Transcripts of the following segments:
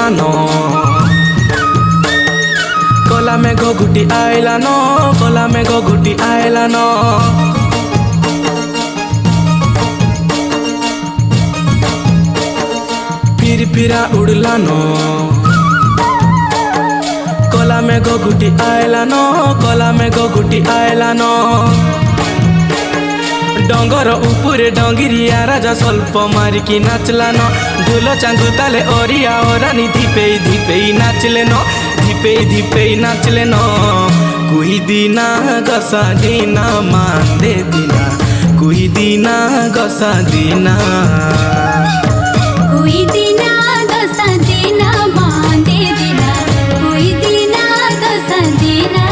उड़ला न कला में घुटी आइला न कला में घुटी आइला न फिर फिरा उड़ला न कला में घुटी आइला न कला में घुटी आइला न डंगर उपरे डंगिरिया राजा स्वल्प मारिकी नाचला न ढोल चांगु ताले ओरिया ओरानी धीपे धीपे नाचले न धीपे धीपे नाचले न कुई दीना गसा दीना मांदे दीना कुई दीना गसा दीना कुई दीना गसा दीना मांदे दीना कुई दीना गसा दीना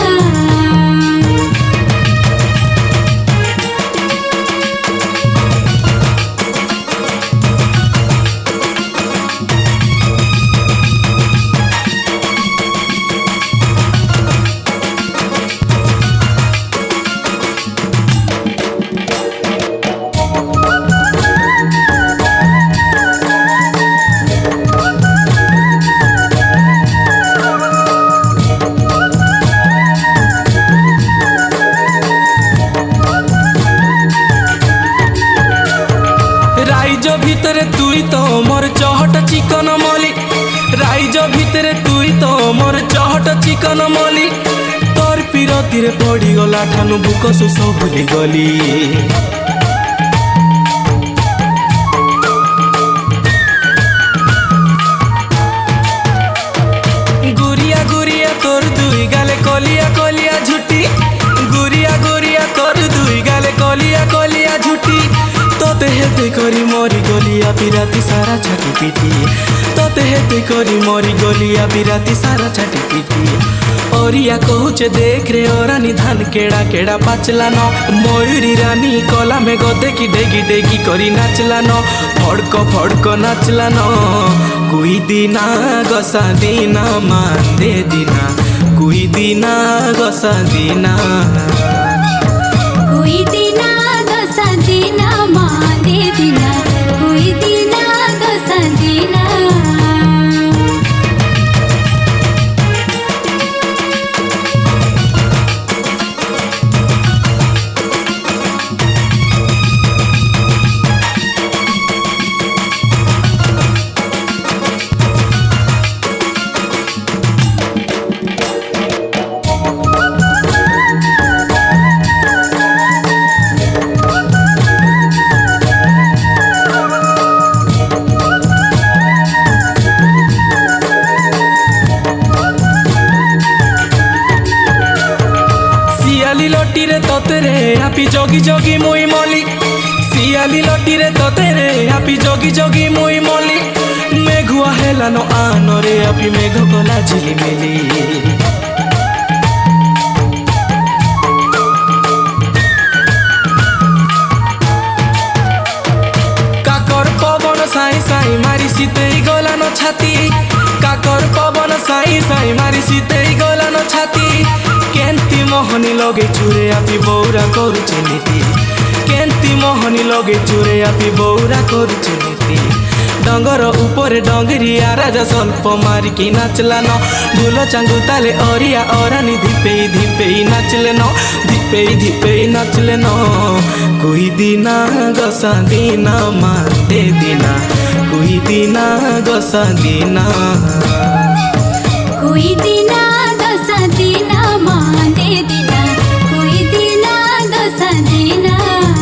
राइज भितरे तुई तो मोर चहट चिकन मली राइज भितरे तुई तो मोर चहट चिकन मली तोर पीरती रे पड़ी गला ठानु बुक सुस भूली गली गुरिया गुरिया तोर दुई गाले कलिया कलिया झुटी गुरिया गुरिया तोर दुई गाले कलिया कलिया झुटी तोते हेते करी मरी गलिया बिराती सारा छाटी पीटी तोते हेते करी मरी गलिया बिराती सारा छाटी पीटी ओरिया कहूचे देख रे ओरानी धान केड़ा केड़ा पाचला न मयूरी रानी कला में गदे की डेगी डेगी करी नाचला न फड़को नाचला न कुई दीना गसा दीना मांदे दीना कुई दीना गसा दीना कुई दीना गसा दीना मांदे दीना कुई दीना गसा दीना सियाली लटी रे तोते रे हापी जोगी जोगी मुई मली सियाली लटी रे तोते रे हापी जोगी जोगी मुई मली मेघुआ हेला नो आनो रे हापी मेघ गला झिली मिली काकर पवन साई साई मारी सीतेई गला नो छाती काकर पवन साई साई मारी सीतेई गला नो छाती केंती मोहनी लगे चूरे आपी बौरा करुचे नीति केंती मोहनी लगे चूरे आपी बौरा करुचे नीति डंगर उपरे डंगरिया राजा स्वल्प मारिकी नाचला न ढोल चांगु ताले ओरिया ओरानी धीपे धीपे नाचले न धीपे धीपे नाचले न कुई दीना गसा दीना मांदे दीना कुई दीना गसा दीना कुई दीना गसा दीना मांदे दीना कुई दीना गसा दीना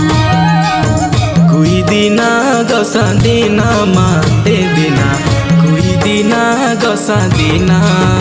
कुई दीना गसा दीना मांदे दीना कुई दीना गसा दीना।